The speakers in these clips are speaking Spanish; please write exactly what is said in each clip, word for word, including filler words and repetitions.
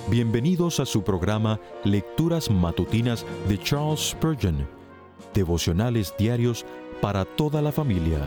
Bienvenidos a su programa Lecturas Matutinas de Charles Spurgeon, devocionales diarios para toda la familia.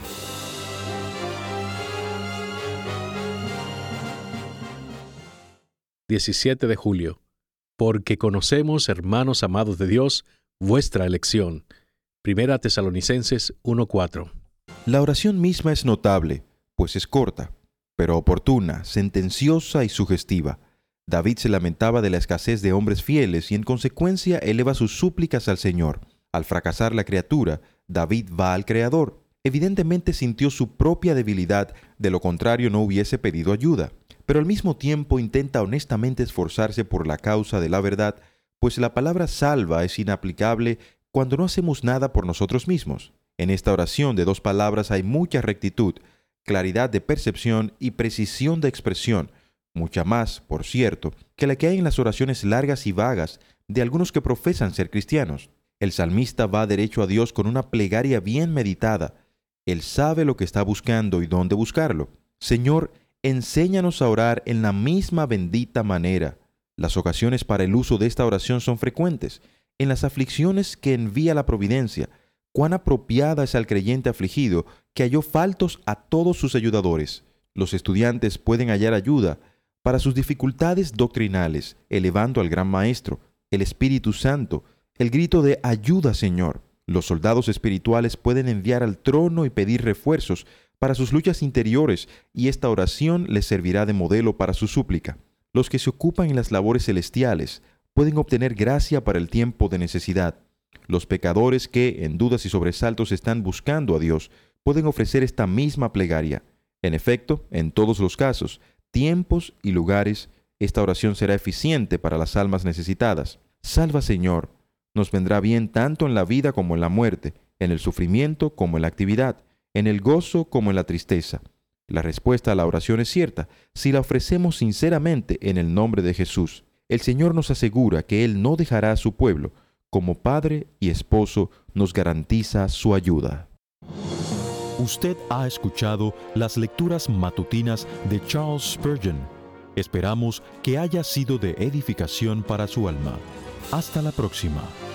diecisiete de julio. Porque conocemos, hermanos amados de Dios, vuestra elección. Primera Tesalonicenses uno cuatro. La oración misma es notable, pues es corta, pero oportuna, sentenciosa y sugestiva. David se lamentaba de la escasez de hombres fieles y en consecuencia eleva sus súplicas al Señor. Al fracasar la criatura, David va al Creador. Evidentemente sintió su propia debilidad, de lo contrario no hubiese pedido ayuda. Pero al mismo tiempo intenta honestamente esforzarse por la causa de la verdad, pues la palabra salva es inaplicable cuando no hacemos nada por nosotros mismos. En esta oración de dos palabras hay mucha rectitud, claridad de percepción y precisión de expresión, mucha más, por cierto, que la que hay en las oraciones largas y vagas de algunos que profesan ser cristianos. El salmista va derecho a Dios con una plegaria bien meditada. Él sabe lo que está buscando y dónde buscarlo. Señor, enséñanos a orar en la misma bendita manera. Las ocasiones para el uso de esta oración son frecuentes. En las aflicciones que envía la providencia, cuán apropiada es al creyente afligido que halló faltos a todos sus ayudadores. Los estudiantes pueden hallar ayuda para sus dificultades doctrinales, elevando al Gran Maestro, el Espíritu Santo, el grito de «Ayuda, Señor». Los soldados espirituales pueden enviar al trono y pedir refuerzos para sus luchas interiores, y esta oración les servirá de modelo para su súplica. Los que se ocupan en las labores celestiales pueden obtener gracia para el tiempo de necesidad. Los pecadores que, en dudas y sobresaltos, están buscando a Dios, pueden ofrecer esta misma plegaria. En efecto, en todos los casos, tiempos y lugares, esta oración será eficiente para las almas necesitadas. Salva, Señor, nos vendrá bien tanto en la vida como en la muerte, en el sufrimiento como en la actividad, en el gozo como en la tristeza. La respuesta a la oración es cierta si la ofrecemos sinceramente en el nombre de Jesús. El Señor nos asegura que Él no dejará a su pueblo. Como Padre y Esposo nos garantiza su ayuda. Usted ha escuchado las lecturas matutinas de Charles Spurgeon. Esperamos que haya sido de edificación para su alma. Hasta la próxima.